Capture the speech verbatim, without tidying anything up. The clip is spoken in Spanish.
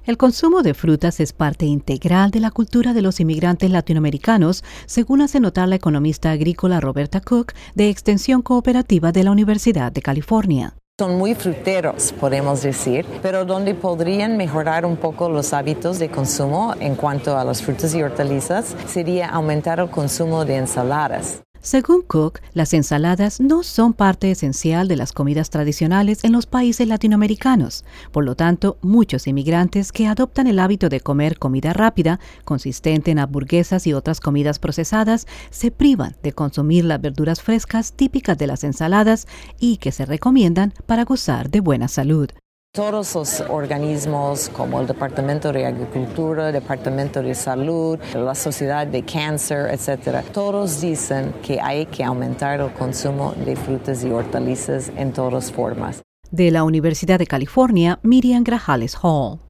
El consumo de frutas es parte integral de la cultura de los inmigrantes latinoamericanos, según hace notar la economista agrícola Roberta Cook, de Extensión Cooperativa de la Universidad de California. Son muy fruteros, podemos decir, pero donde podrían mejorar un poco los hábitos de consumo en cuanto a las frutas y hortalizas sería aumentar el consumo de ensaladas. Según Cook, las ensaladas no son parte esencial de las comidas tradicionales en los países latinoamericanos. Por lo tanto, muchos inmigrantes que adoptan el hábito de comer comida rápida, consistente en hamburguesas y otras comidas procesadas, se privan de consumir las verduras frescas típicas de las ensaladas y que se recomiendan para gozar de buena salud. Todos los organismos como el Departamento de Agricultura, el Departamento de Salud, la Sociedad de Cáncer, etcétera, todos dicen que hay que aumentar el consumo de frutas y hortalizas en todas formas. De la Universidad de California, Miriam Grajales Hall.